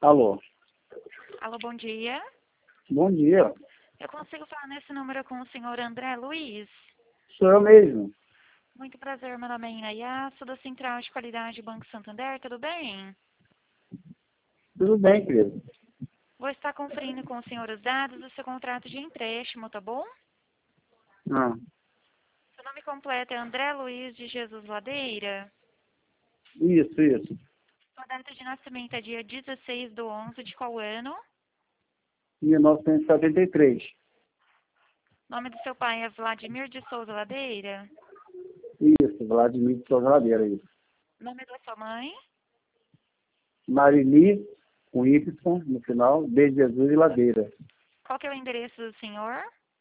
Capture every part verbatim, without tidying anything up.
Alô, Alô, bom dia. bom dia. Eu consigo falar nesse número com o senhor André Luiz? Sou eu mesmo. Muito prazer, meu nome é Inayá, sou da Central de Qualidade Banco Santander, tudo bem? Tudo bem, querido? Vou estar conferindo com o senhor os dados do seu contrato de empréstimo, tá bom? Ah, Seu nome completo é André Luiz de Jesus Ladeira. isso, isso. Sua data de nascimento é dia dezesseis do onze de qual ano? mil novecentos e setenta e três. Nome do seu pai é Vladimir de Souza Ladeira. Isso, Vladimir de Souza Ladeira, isso. Nome da sua mãe? Marili, com Y no final, de Jesus e Ladeira. Qual que é o endereço do senhor?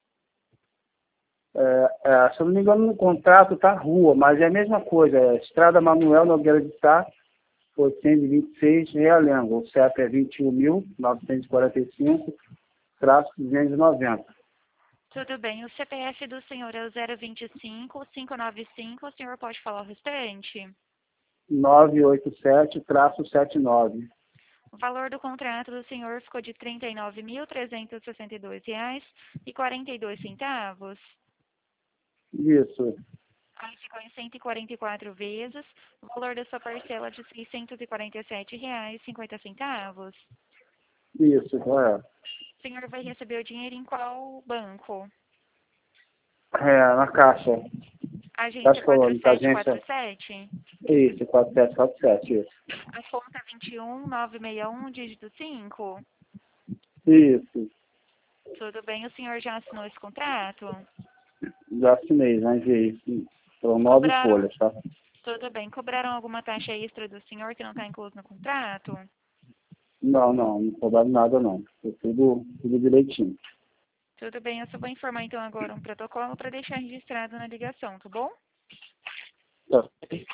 É, é, se eu não me engano, no contrato tá rua, mas é a mesma coisa. É Estrada Manuel Nogueira de Sá, oitocentos e vinte e seis, Realengo. O C E P é vinte e um mil novecentos e quarenta e cinco, traço duzentos e noventa. Tudo bem. O C P F do senhor é o zero vinte e cinco, cinco nove cinco. O senhor pode falar o restante? novecentos e oitenta e sete, traço setenta e nove. O valor do contrato do senhor ficou de trinta e nove mil, trezentos e sessenta e dois reais e quarenta e dois centavos. Isso, Aí ficou em cento e quarenta e quatro vezes. O valor da sua parcela é de seiscentos e quarenta e sete reais e cinquenta centavos. isso, correto. O senhor vai receber o dinheiro em qual banco? É, na caixa. Agência Caixa Colônia, quatro sete agência. quatro sete? Isso, quatro sete quatro sete, isso. A conta é vinte e um, novecentos e sessenta e um, dígito cinco? Isso, Tudo bem, o senhor já assinou esse contrato? já assinei, já enviei. Foram nove Cobraram, folhas, tá? tudo bem, cobraram alguma taxa extra do senhor que não está incluso no contrato? Não, não, não cobraram nada não. Foi tudo, tudo direitinho. Tudo bem, eu só vou informar então agora um protocolo para deixar registrado na ligação, tá bom? Tá.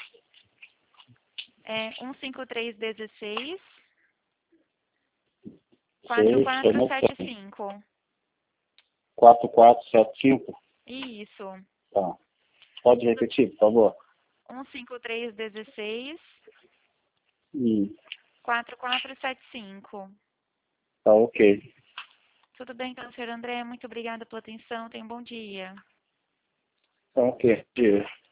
É um cinco três um seis, quatro Seis, quatro sete promoção. cinco. quatro quatro sete cinco. Isso. Tá. Pode repetir, por favor? um cinco três um seis, Hum, quatro quatro sete cinco. tá ok. Tudo bem, então, senhor André, muito obrigada pela atenção, tenha um bom dia. Tá ok.